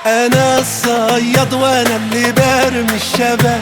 انا الصياد وانا اللي برمي الشبك،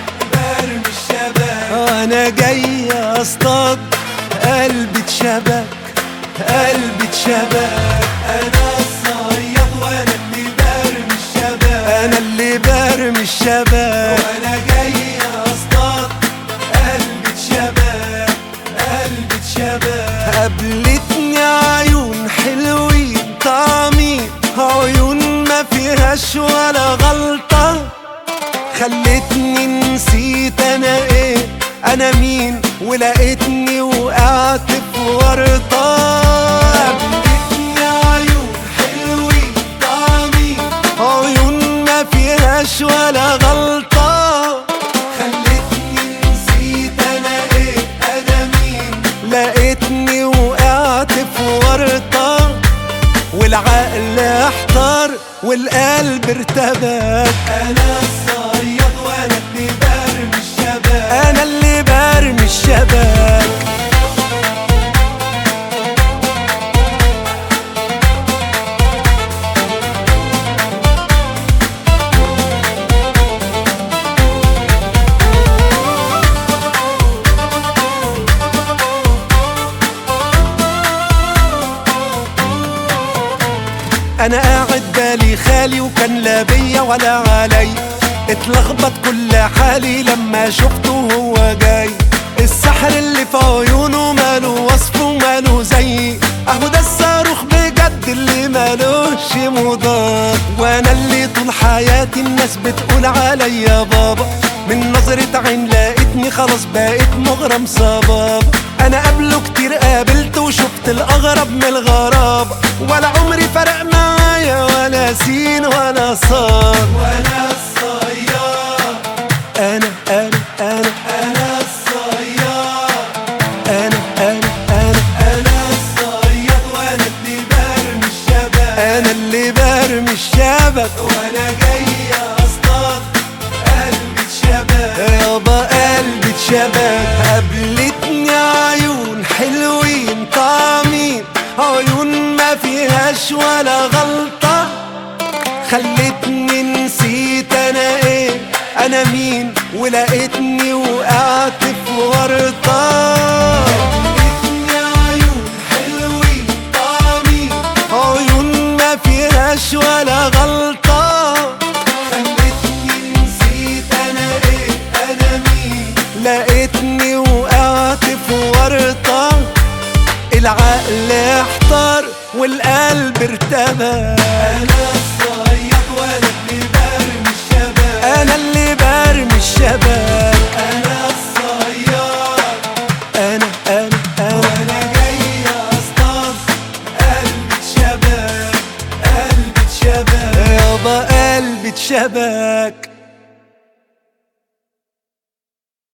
انا جاي اصطاد قلبي اتشبك، قلبي اتشبك. انا الصياد وانا اللي برمي الشبك، انا اللي برمي الشبك، وانا جاي اصطاد قلبي اتشبك، قلبي اتشبك. قابلتني عيون حلوين طعمين، عيون ما فيهاش ولا غلطة، خلتني نسيت انا ايه انا مين، ولقيتني وقعت في ورطة. قابلتني عيون حلوين طعمين، عيون ما فيهاش ولا غلطة، خلتني نسيت انا ايه انا مين، لقيتني وقعت في ورطة، والعقل احتار والقلب ارتبك. انا الصياد وانا اللي برمي الشبك، انا اللي برمي الشبك. انا قاعد بالي خالي وكان لا بيا ولا علي، اتلخبط كل حالي لما شفته هو جاي. السحر اللي في عيونه ماله وصفه وماله زيي، اهو ده الصاروخ بجد اللي مالوش مضاد. وانا اللي طول حياتي الناس بتقول عليا بابا، من نظرة عين لقيتني خلاص بقيت مغرم صبابة. انا قبله كتير قابلت وشفت الاغرب من الغرابة، ولا عمري فرق معايا ولا سين ولا صاد. وانا الصياد، انا الصياد، انا الصياد وانا اللي برمي الشبك، انا اللي برمي الشبك، وانا جاي اصطاد قلبي اتشبك، يابا قلبي اتشبك. قابلتني عيون حلوين طعمين، عيون ما فيهاش ولا غلطة، خلتني نسيت انا ايه انا مين، ولقيتني وقعت في ورطة. قابلتني عيون حلوين طعمين، عيون ما فيهاش ولا غلطة، خلتني نسيت انا ايه انا مين، لقيتني وقعت في ورطة، العقل احتار والقلب ارتبك. انا الصياد وانا اللي برمي الشبك، انا اللي برمي الشبك. انا الصياد، انا وانا جاي اصطاد قلبي اتشبك، قلبي اتشبك، يابا قلبي اتشبك.